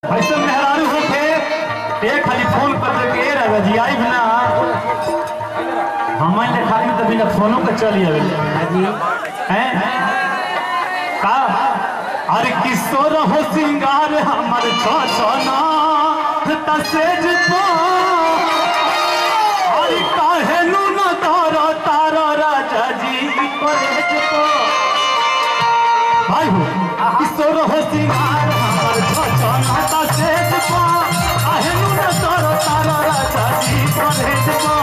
ऐसे मेहरारू होके एक खाली फोन कर के रजी आई भी ना हमन ले खाली तो बिना फोनो के चली आवे हैं का अरे किशोर हो सिंगार हमर छछना तसेज पो अरे काहे नु न तारा तारा राजा जी करेज पो भाई हो किशोर हो सिंगार हमर छछना तसेज पो काहे नु न तारा तारा राजा जी करेज पो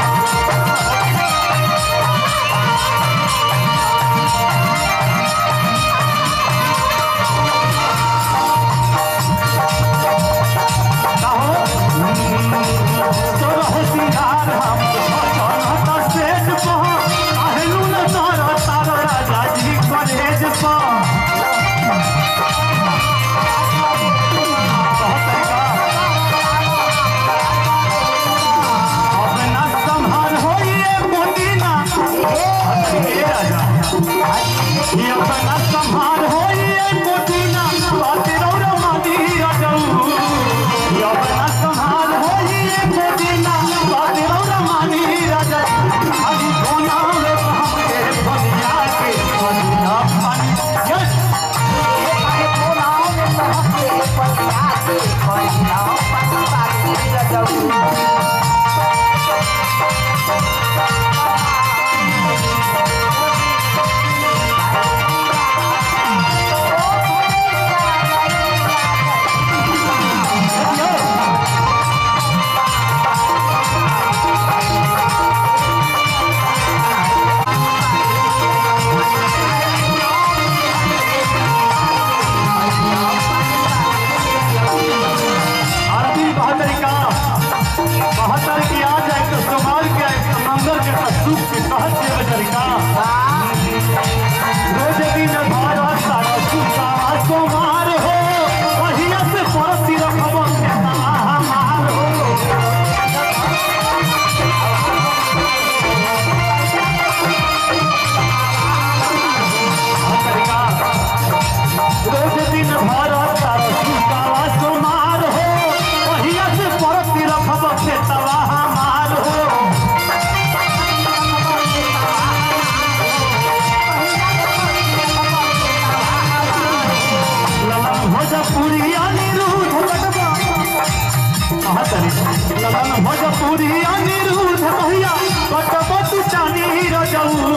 भोजपुरी अनिरुद्ध भैया कटबत चानी रजऊ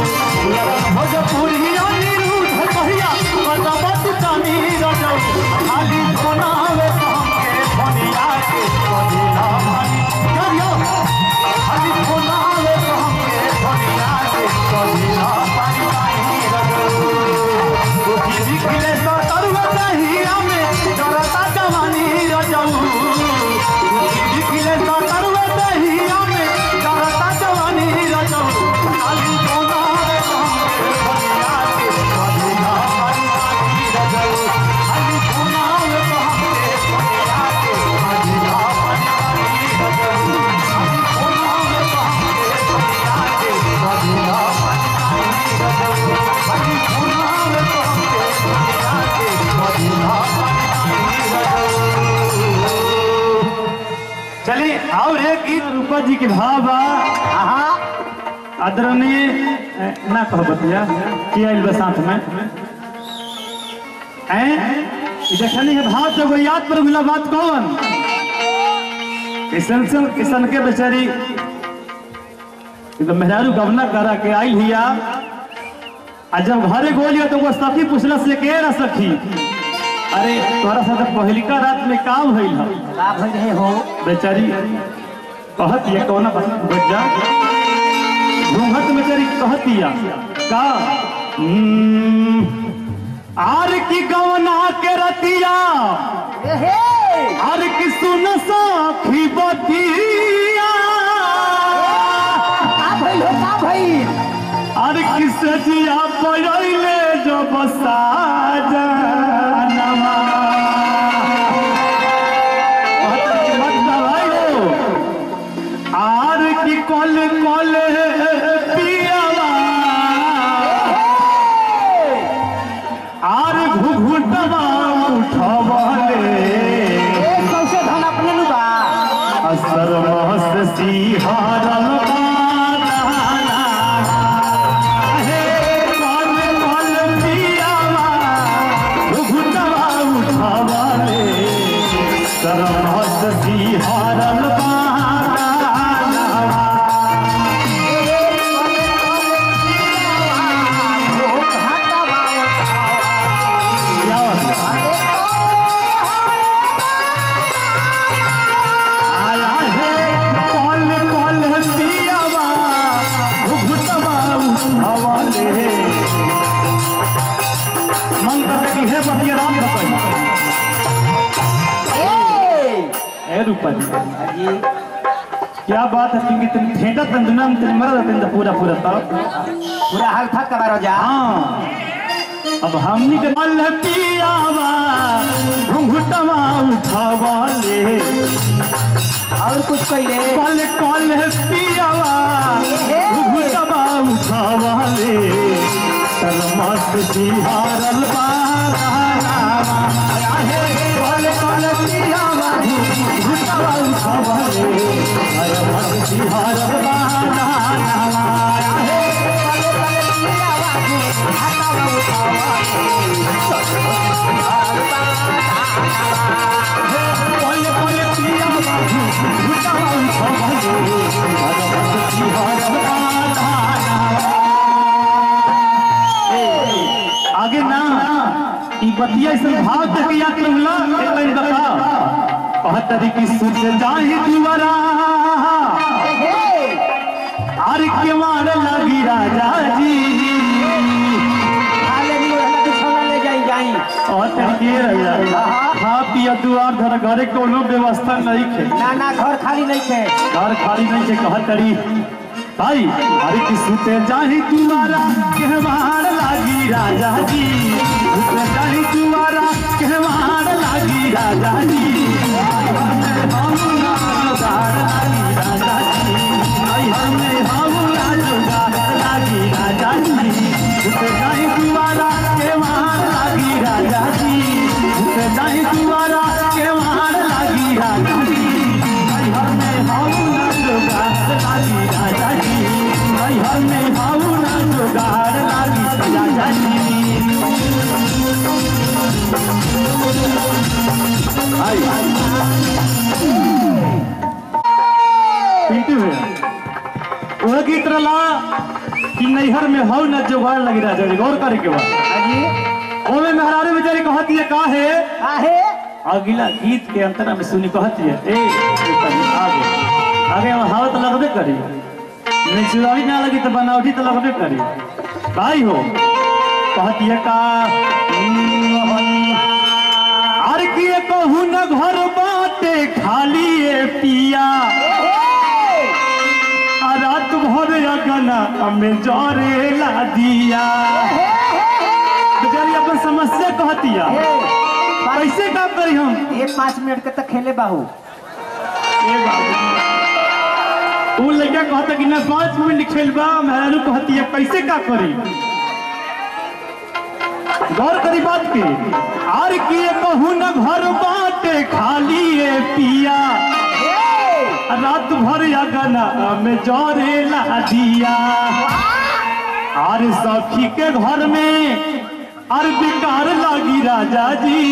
भोजपुरी अनिरुद्ध भैया कटबत चानी रजऊ खाली बनावे हमके बनिया के बनिया बनी करियो खाली बनावे हमके बनिया के बनिया बनी रजऊ कोठी दिखले तो तरुआ दहिया में डरता जवानी रजऊ चलिए और एक गीत रूपा जी के भाव आदरणीय ना कहो बतिया किया साथ में देखनी है भाव तो याद पर मिला बात कौन किशन के बेचारी तो मेहरारू गवना करा के आई हिया आ जब घरे गोलिया तो वो सखी पूछला से के ना सखी अरे तोरा साथ पहलिका रात में काम भइल हो बेचारी कहती है कौन बच्चा घूंघट बेचारी कहती है का आर की गवना के रतिया आर की सुन सखी बतिया आर किस जिया पड़ले जो बसा आर की कल कल पियावा आर घुघुटवा उठवले सरमत सिहारल बागानवा। आया है कल कल पियावा घुघुटवा उठावले। मन करता कि हे बतिया राम भगवान ए रूपा जी क्या बात है कि तुम ठेका तंदुना में तुम मर जाते पूरा पूरा पूरा हाल था कबारो जा। हाँ अब हमनी के मल पियावा घुंघुटवा उठावले और कुछ पहले कल कल पियावा घुंघुटवा उठावले सरमत सिहारल बागानवा। कल कल पियावा घुंघुटवा उठावले सरमत सिहारल बागानवा। आगे ना ई बतिया से भाव तक याद लगला एक लाइन बता कहत तरीके सूझ जाहि दुआरा आर के मार लगी राजा जी हाले नहीं रहला तो छोड़ा ले जाई जाई और तरीके रहिया खा पिया दुआर धर घरे कोनो व्यवस्था नहीं खे ना ना घर खाली नहीं थे घर खाली नहीं थे कहत तरी भाई अरे कि सुते जाहि दुआरा केहवार लागी राजा जी सुते जाहि दुआरा केहवार लागी राजा जी हम ना जुगाड़ लागी राजा जी हमें हम ना जुगाड़ लागी राजा जी सुते जाहि दुआरा केहवार लागी राजा जी सुते जाहि दुआरा केहवार लागी राजा जी हमें हम ना जुगाड़ लागी राजा जी हमें हम ना जुगाड़ लागी राजा जी। पिंटू भैया वह गीत रला कि नैहर में हो न जुगाड़ लगी राजा जी गौर करे के बाद हाजी ओमे मेहरारू बेचारी कहती है का है आहे अगला गीत के अंतरा में सुनी कहती है ए आगे आगे हाव तो लगबे करी निचुराई ना लगी तो बनावटी तो लगबे करी भाई हो कहती है का आर किए कहूँ न घर बाटे खाली ए पिया आ रात भर अगना हमें जरे ला दिया बेचारी अपन समस्या कहती है कैसे काम करी हम ये 5 मिनट के तक खेले बाहू ए बाबू तू लड़का कहता कि ना 5 मिनट खेलबा मेहरारू कहती है कैसे का करी गौर करी बात की आर किए कहूँ न घर बाटे खाली ए पिया रात भर अगना में जरे ला दिया आर सखी के घर में आर बेकार लागी राजा जी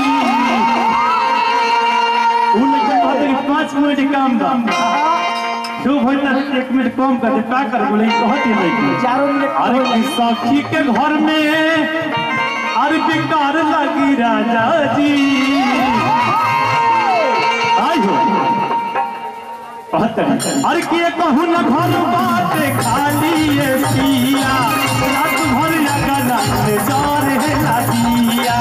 उन लड़का कहता कि 5 मिनट काम दाम क्यों भाई ना 1 मिनट कम कर दे का कर बोले कहती है 4 मिनट अरे सखी के घर में अरे बेकार लगी राजा जी आई हो अरे किए कहूँ न घर बाटे खाली ये पिया रात भर अगना में जरे ला दिया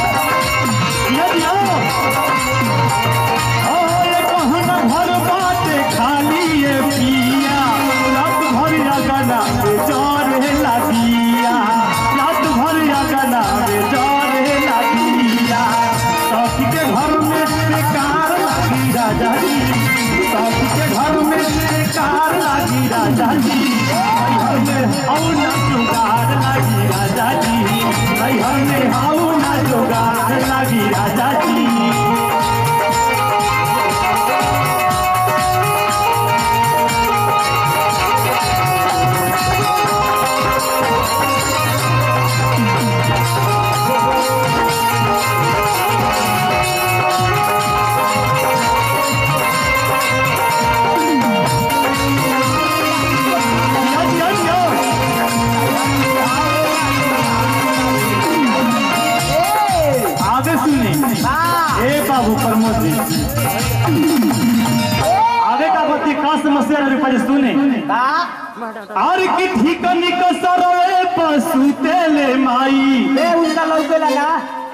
कहूँ न घर बाटे खाली ये पिया रात भर अगना में जरे ला दिया रात भर अगना में जरे ला दिया सखी के घर में बेकार लगी राजा जी सखी के घर में बेकार लगी राजा जी घर में हाउ ना जुगाड़ लगी राजा जी घर में हाउ ना जुगाड़ लगी राजा जी मोदी आगे का बत्ती खास समस्या रुपये सुने और की ठीक निक सरवे पशु तेले माई उनका लौके लगा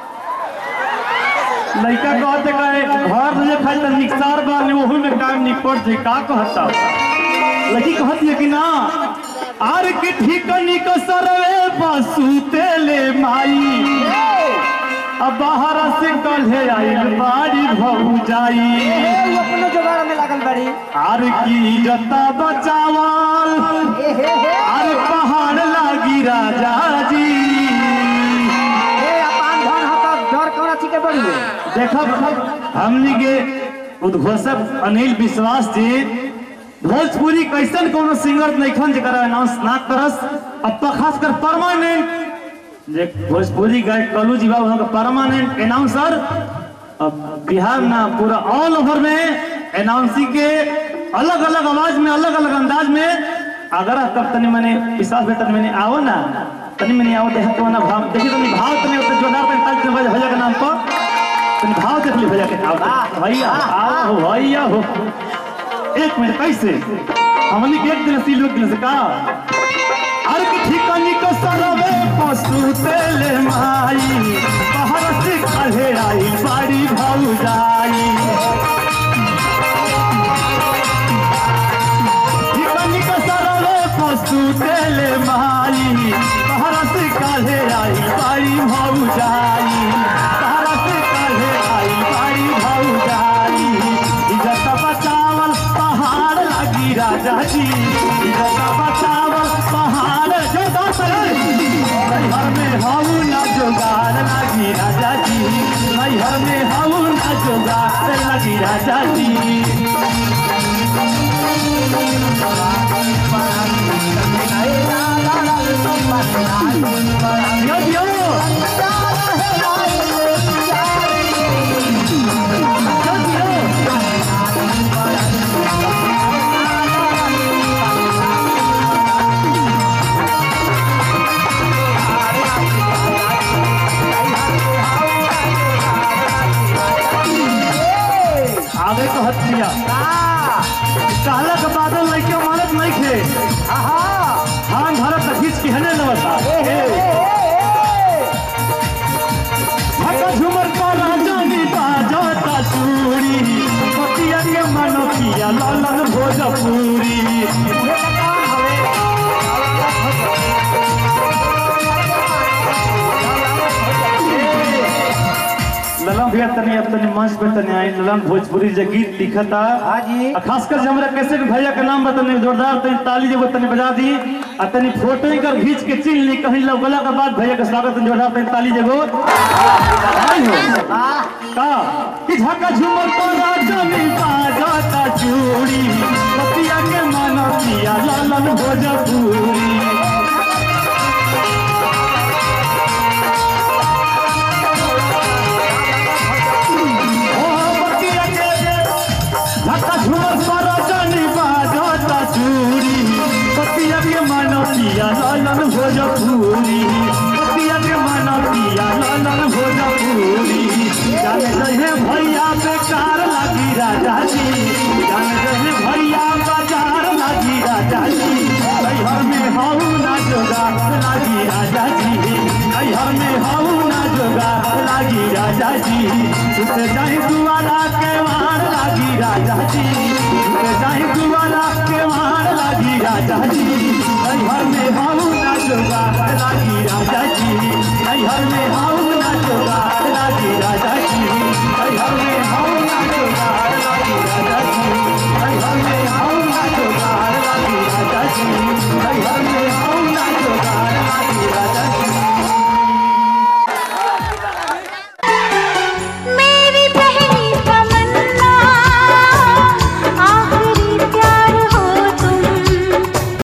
लड़का कहते कहे घर में खाए तो निकसार बाल वही में काम निपट जाए का कहता लड़की कहती है कि ना आर की ठीक निक सरवे पशु तेले माई अब बाहर से कल्हे आइल बाड़ी भऊ जाई अपने जुगाड़ में लगल बड़ी आर की जता बचावल आर पहाड़ लागी राजा जी देखब हमनी के उद्घोषक अनिल विश्वास जी भोजपुरी कैसन कोनो सिंगर नैखन जरा अनाउंस ना करस अब खासकर परमानेंट जे भोजपुरी गायक कलू जी बाबू का परमानेंट अनाउंसर अब बिहार ना पूरा ऑल ओवर में अनाउंसिंग के अलग अलग आवाज में अलग अलग अंदाज में अगर तब तनी मैंने विश्वास बेटन मैंने आओ ना तनी मैंने आओ देख तो ना भाव देखिए तनी भाव तनी उतर जोरदार तनी ताली भैया के नाम पर तनी भाव देख ली भैया के आओ भैया आओ भैया हो एक मिनट कैसे हमनी के एक दिन से लोग दिन से का अरे की ठिकानी को सरवे पशु तेले माई बाहर से कल्हे आई बाड़ी भऊ जाई ठिकानी को सरवे पशु तेले माई बाहर से कल्हे आई बाड़ी भऊ जाई बाहर से कल्हे आई बाड़ी भऊ जाई इज्जत बचावल पहाड़ लागी राजा जी इज्जत बचावल पहाड़ नैहर में हाउ ना जोगार लागी राजा जी नैहर में हाउ ना जोगार लागी राजा जी आगे तो हथिया कहला के बादल लइके मानत नहीं थे हम भारत खींच के हने लवता भक्का झुमर का राजानी बाजाता चूड़ी पतिया के मनोकिया लालन भोजपुरी ललन भैया तनी अब तनी मंच पे तनी आई ललन भोजपुरी जे गीत लिखता हां जी खासकर जब हमरा कैसे भैया के नाम बतने जोरदार तनी ताली जे तनी बजा दी आ तनी फोटो कर खींच के चिन्ह ली कहीं लगला के बाद भैया के स्वागत जोरदार तनी ताली जेगो आई हो का कि झका झूमर तो राजनी बाजाता चूड़ी पतिया के मनोकिया ललन भोजपुरी लालन भोजपुरी पतिया के मनोकिया लालन भोजपुरी जाने रहे भैया बेकार लागी राजा जी जाने रहे भैया बाजार लागी राजा जी नैहर में हाउ ना जोगार लागी राजा जी नैहर में हाउ ना जोगार लागी राजा जी सुते जाई दुआरा के मार लागी राजा जी सुते जाई दुआरा के मार लागी राजा जी नैहर में हाउ ना जोगार लागी राजा जी नैहर में हाउ